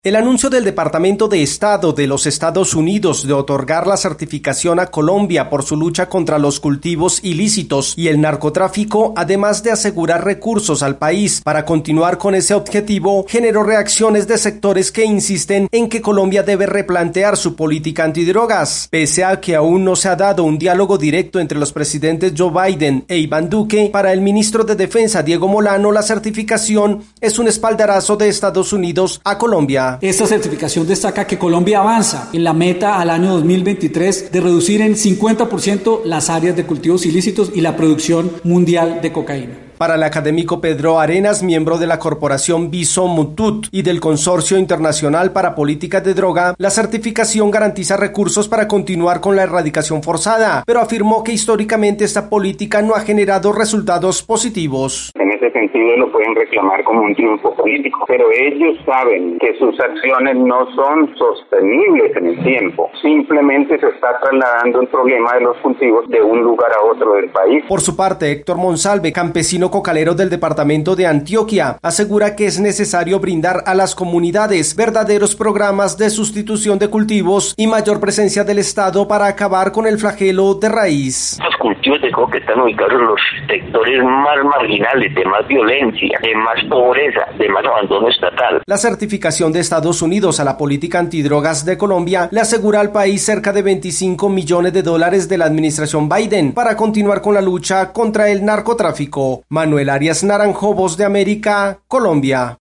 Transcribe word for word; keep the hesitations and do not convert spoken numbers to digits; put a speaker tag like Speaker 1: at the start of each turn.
Speaker 1: El anuncio del Departamento de Estado de los Estados Unidos de otorgar la certificación a Colombia por su lucha contra los cultivos ilícitos y el narcotráfico, además de asegurar recursos al país para continuar con ese objetivo, generó reacciones de sectores que insisten en que Colombia debe replantear su política antidrogas. Pese a que aún no se ha dado un diálogo directo entre los presidentes Joe Biden e Iván Duque, para el ministro de Defensa Diego Molano, la certificación es un espaldarazo de Estados Unidos a Colombia.
Speaker 2: Esta certificación destaca que Colombia avanza en la meta al año dos mil veintitrés de reducir en cincuenta por ciento las áreas de cultivos ilícitos y la producción mundial de cocaína.
Speaker 1: Para el académico Pedro Arenas, miembro de la corporación Viso Mutut y del Consorcio Internacional para Políticas de Droga, la certificación garantiza recursos para continuar con la erradicación forzada, pero afirmó que históricamente esta política no ha generado resultados positivos.
Speaker 3: En ese sentido lo pueden reclamar como un triunfo político, pero ellos saben que sus acciones no son sostenibles en el tiempo. Simplemente se está trasladando el problema de los cultivos de un lugar a otro del país.
Speaker 1: Por su parte, Héctor Monsalve, campesino cocalero del departamento de Antioquia, asegura que es necesario brindar a las comunidades verdaderos programas de sustitución de cultivos y mayor presencia del Estado para acabar con el flagelo de raíz.
Speaker 4: Los cultivos de coca están ubicados en los sectores más marginales, de más violencia, de más pobreza, de más abandono estatal.
Speaker 1: La certificación de Estados Unidos a la política antidrogas de Colombia le asegura al país cerca de veinticinco millones de dólares de la administración Biden para continuar con la lucha contra el narcotráfico. Manuel Arias Naranjo, Voz de América, Colombia.